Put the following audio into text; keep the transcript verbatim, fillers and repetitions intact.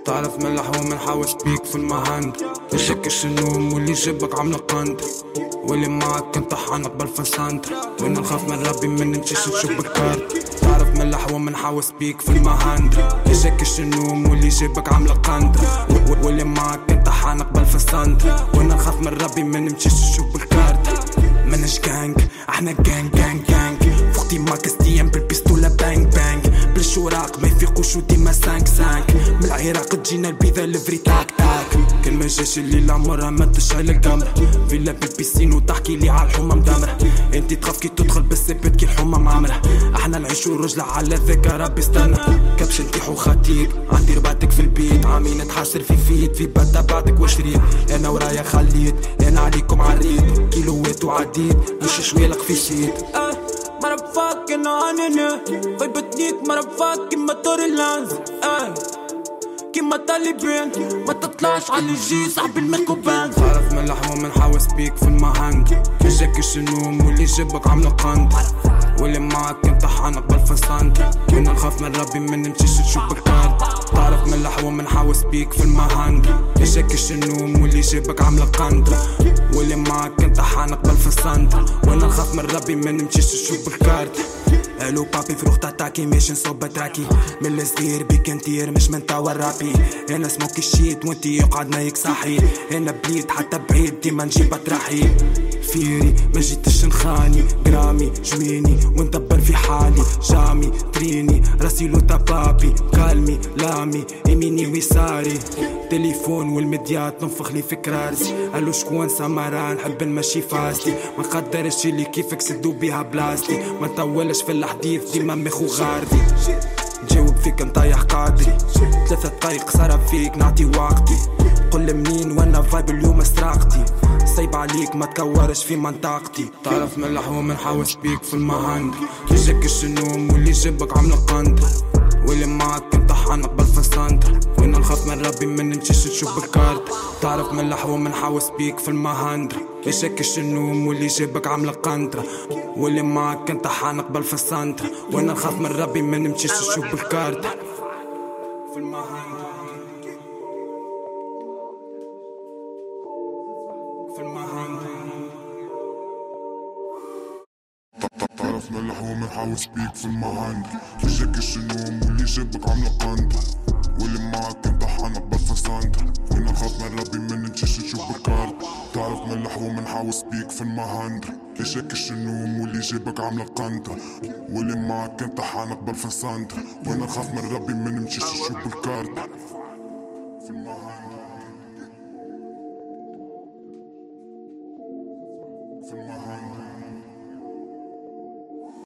تعرف ملح ومن حاوس بيك في المهند. يشكش النوم واللي جابك عامله قند، واللي معك انت حانق بالفسانتر. وانا نخاف من ربي من نمشيش نشوف بالكارت. تعرف ملح ومن حاوس بيك في المهند. يشكش النوم واللي جابك عامله قند، واللي معك انت حانق بالفسانتر. وانا نخاف من ربي من نمشيش نشوف بالكارت. منش جانج احنا جانج جانج جانج، فوقتي ماكستيان بالبيستوله بانج بانج. بالشوراق ما يفيقوش وديما سانك سانك. من العراق تجينا البيضة لفري تاك تاك. كل ما جاش الليلة عمرها ما تشعل القمر. فيلا بالبيسين وتحكي لي على الحمى مدمرة. انتي تخاف كي تدخل بس بتكي الحمى معمرة. احنا نعيشو رجلة على ذاك ربي استنى. كبش نتيحو خطيب عندي رباتك في البيت. عامين نتحاشر في فيت في بدا بعدك وشريت. انا ورايا خليت انا عليكم عريت. كيلوات وعديد مش شويلق في شيت. Motherfucking on in it. Vibetnik motherfucking motor اللانز. كيما طالبين ما تطلعش على الجي صاحب الميكو باند. تعرف ملح ومن حاوس بيك في المهند. يجاكش النوم واللي جابك عامله قند، واللي معك انت حانق بالفسانتر. وانا نخاف من ربي من نمشيش نشوف بالكارت. تعرف ملح ومن حاوس بيك في المهند. يجاكش النوم واللي جابك عامله قند، واللي معك انت حانق بالفسانتر. وانا نخاف من ربي من نمشيش نشوف بالكارت. الو بابي فروخ تاكي مش نصوب تراكي. من الصغير بيك نطير مش من توا الرابي. انا سموكي الشيت وانتي يقعد نايك صاحي. انا بليد حتى بعيد ديما نجيب اطراحي. فيري ما جيتش نخاني جرامي جميني وندبر في حالي. جامي تريني راسي لوتا بابي كالمي لامي يميني ويساري. تليفون والمديات ننفخ لي في كراسي. قالو شكون سمران نحب نمشي فاستي. ما نقدرش اللي كيفك سدو بيها بلاستي. ما نطولش في الحديث ديما مخو غاردي. نجاوب فيك نطيح قادري. ثلاثة دقايق صرف فيك نعطي وقتي. قل منين وانا فايب اليوم استراقتي. صيب عليك ما تكورش في منطقتي. تعرف ملح ومن حاوس بيك في المهند. يجاكش النوم واللي جابك عامله قند، واللي معك انت حانق بالفسانتر. وانا نخاف من ربي من نمشيش نشوف بالكارت. تعرف ملح ومن حاوس بيك في المهند. يشكش النوم واللي جابك عامله قندرة، واللي معك انت حانق بالفسانتر. وانا نخاف من ربي من نمشيش نشوف بالكارت. في المهند في المهند. تعرف ملح ومن حاوس بيك في المهند. يجاكش النوم واللي جابك عامله قند، واللي معك انت حانق بالفسانتر. وانا نخاف من ربي من نمشيش نشوف بالكارت. تعرف ملح ومن حاوس بيك في المهند. يجاكش النوم واللي جابك عامله قند، واللي معك انت حانق بالفسانتر. وانا نخاف من ربي من نمشيش نشوف بالكارت. في المهند في المهند.